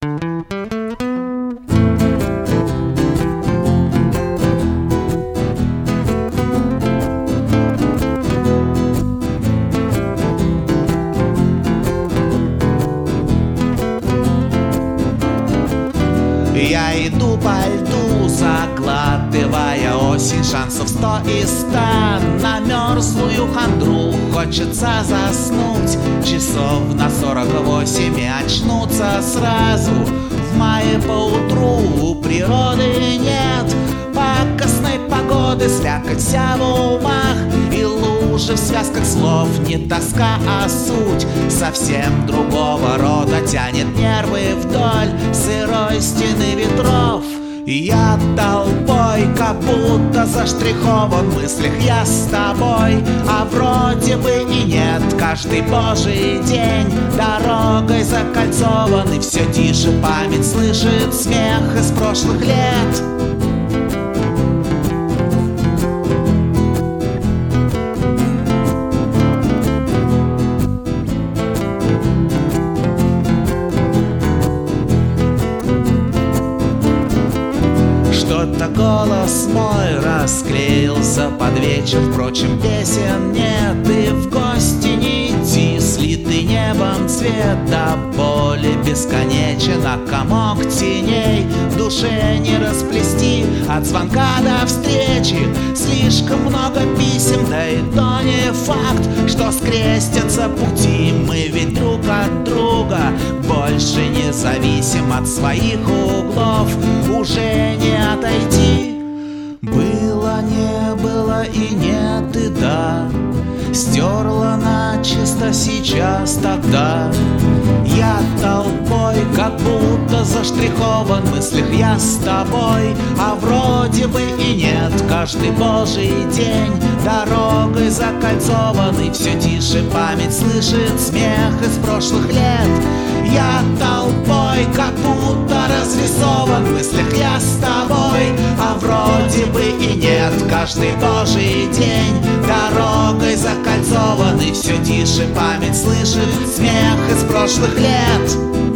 Я иду по льду, заглатывая осень, шансов 100 из 100. На мерзлую хандру хочется заснуть, часов на 48 и очнуться сразу. В мае поутру у природы нет пакостной погоды, слякоть вся в умах и лужи в связках слов. Не тоска, а суть совсем другого рода тянет нервы вдоль сырой стены ветров. Я толпой, как будто заштрихован в мыслях я с тобой, а вроде бы и нет. Каждый божий день дорогой закольцован, и все тише память слышит смех из прошлых лет. Что-то голос мой расклеился под вечер, впрочем, песен нет, и в гости не идти. Слитый небом цвет до боли бесконечен, а комок теней в душе не расплести. От звонка до встречи слишком много писем, да и то не факт, что скрестятся пути. Мы ведь друг от друга больше не зависим, от своих углов уже не отойти. Было, не было и нет, и да, стерла начисто сейчас, тогда. Я толпой, как будто заштрихован в мыслях я с тобой, а вроде бы и нет. Каждый божий день дорогой закольцован, и все тише память слышит смех из прошлых лет. Я толпой, как будто разрисован в мыслях я с тобой, а вроде бы и нет. Каждый божий день дорогой закольцован, и все тише память слышит смех из прошлых лет.